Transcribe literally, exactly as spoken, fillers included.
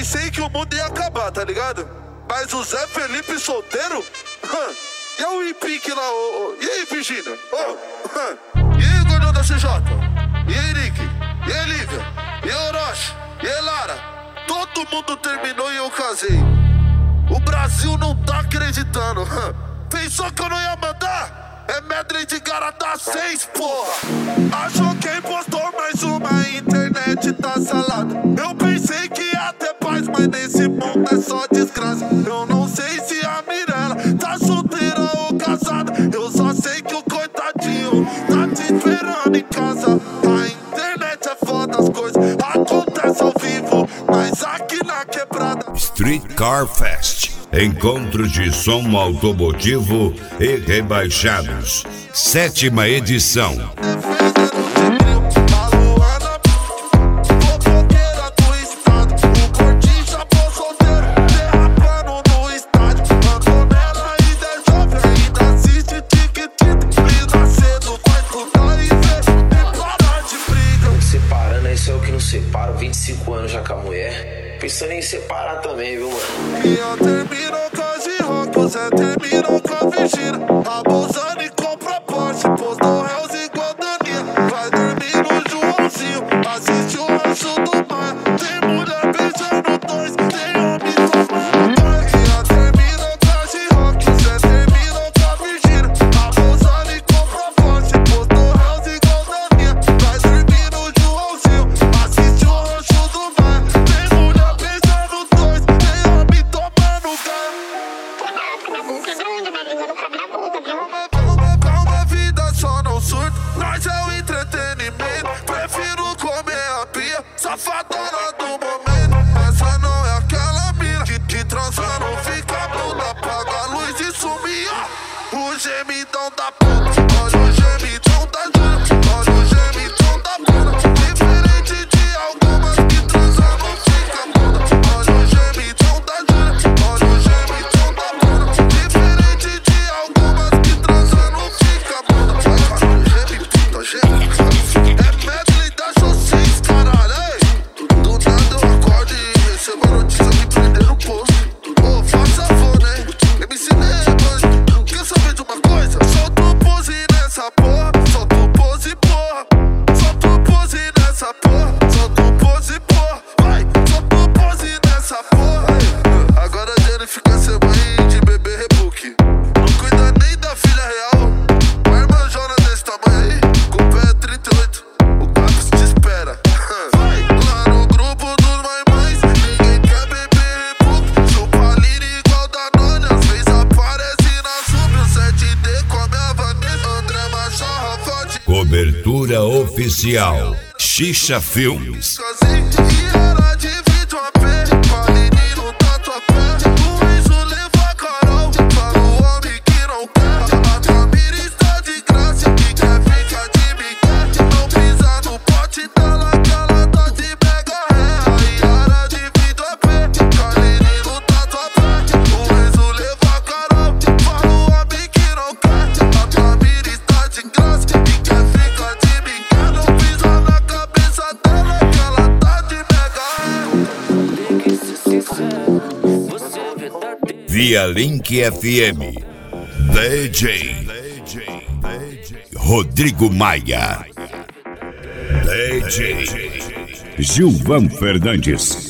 pensei que o mundo ia acabar, tá ligado? Mas o Zé Felipe solteiro? E o Impique lá, oh, oh. E aí, Virgínia? Oh, e aí, gordão da C J? E aí, Nick? E aí, Lívia? E aí, Orochi? E aí, Lara? Todo mundo terminou e eu casei. O Brasil não tá acreditando. Pensou que eu não ia mandar? É medley de Garata seis, porra. Achou quem postou mais uma, a internet tá salada. Eu pensei que ia ter paz, mas nesse mundo é só desgraça. Eu não sei se a Mirella tá solteira ou casada. Eu só sei que o coitadinho tá te esperando em casa. A internet é foda, as coisas acontecem ao vivo, mas aqui na quebrada. Street Car Fest. Encontro de som automotivo e rebaixados. Sétima edição. Separando, isso é o que não separa. vinte e cinco anos já com a mulher. Pensando em separar também, viu, mano? E eu termino com a G-Rock, o Zé terminou com a Virgínia. Abusando e compra Porsche, postou réus igual Daninha. Vai dormir no Joãozinho, assiste o Rancho do Mar. Tem mulher beijando dois, tem homem tomando dois. E eu termino com a G-Rock, o Zé terminou com a Virgínia. Abusando e compra Porsche, postou réus igual Daninha. Vai dormir no Joãozinho, assiste o Rancho do Mar. Tem mulher beijando dois, tem homem tomando gás. Calma, a vida só não surta, nós é o entretenimento. Prefiro comer a pia, safadona do momento. Essa não é aquela mina que, que transa, não fica bunda, apaga a luz e sumia. O gemidão da puta, olha o gemidão da Júlia, olha o gemidão da puta. Diferente de algumas que transam, não fica bunda. Olha o gemidão da Júlia, olha o gemidão da puta. Diferente de algumas que transam, não fica bunda. Olha o gemidão, gemidão. É medley da Jossis, caralho, ei. Do nada eu acordo e recebo a notícia que prenderam o posto. Ô, faz favor, né? M C Nebas, quer saber de uma coisa? Solta o pose nessa porra, solta o pose, porra. Solta o pose nessa porra, solta o pose, porra. Vai, solta o pose nessa porra. Aí, agora a Jenny fica sem mãe de bebê rebook. Não cuida nem da filha real. Uma irmãzona desse tamanho aí, com o pé trinta e oito. O Caps te espera. Vai, lá no grupo dos mamães, ninguém quer beber rebook. Chupa lira igual Danone, às vezes aparece na sub. O sete D come a Vanessa, André Machorra, forte. Cobertura oficial. Xixa Filmes. Sozinho, e era de vídeo a pé. Paline no tatuapé. O Enzo leva a Carol. Fala o homem que não quer. A Tamira está de graça. Que quer ficar de Miguel. Não pisa no pote dela, que ela tá de mega ré. E era de vídeo a pé. Paline no tatuapé. O Enzo leva a Carol. Fala o homem que não quer. A Tamira está de graça. Que quer ficar de Miguel. Não pisa na cabeça dela, que ela tá de mega ré. Via Link F M. D J Rodrigo Maia. D J Gilvan Fernandes.